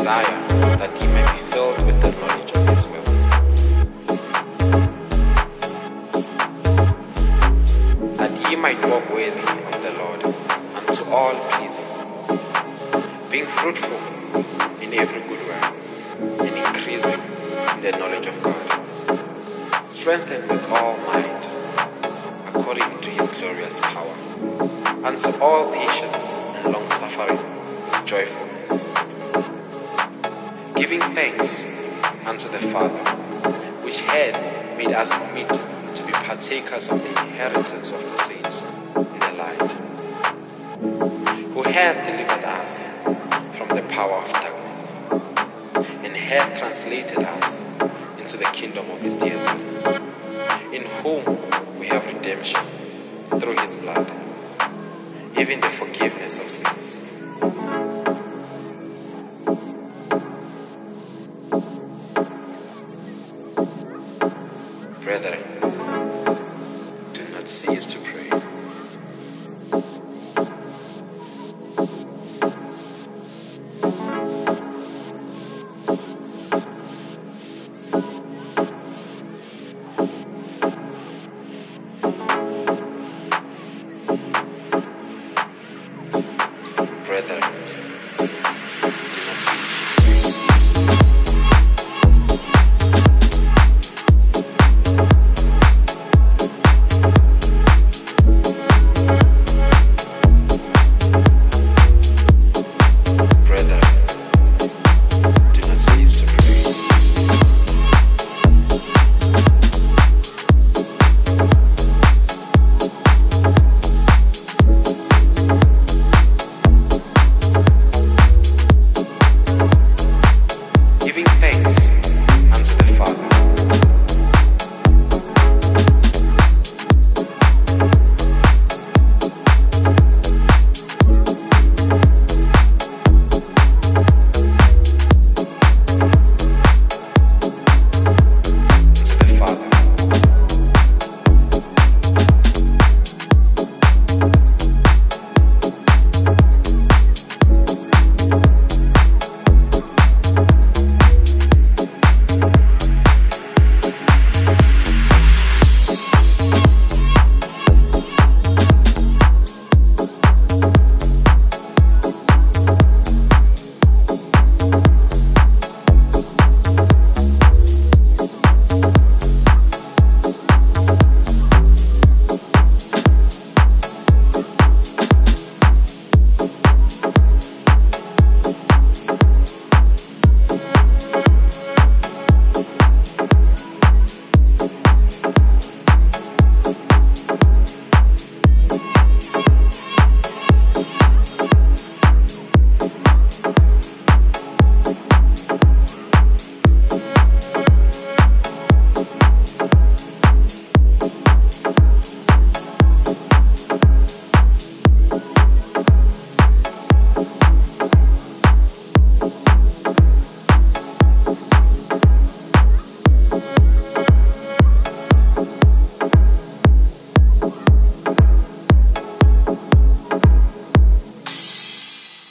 desire that ye may be filled with the knowledge of his will, that ye might walk worthy of the Lord, unto all pleasing, being fruitful in every good work, and increasing in the knowledge of God, strengthened with all might, according to his glorious power, unto all patience and long-suffering with joyfulness, giving thanks unto the Father, which hath made us meet to be partakers of the inheritance of the saints in the light, who hath delivered us from the power of darkness, and hath translated us into the kingdom of his dear Son, in whom we have redemption through his blood, even the forgiveness of sins. Brethren, do not cease to pray.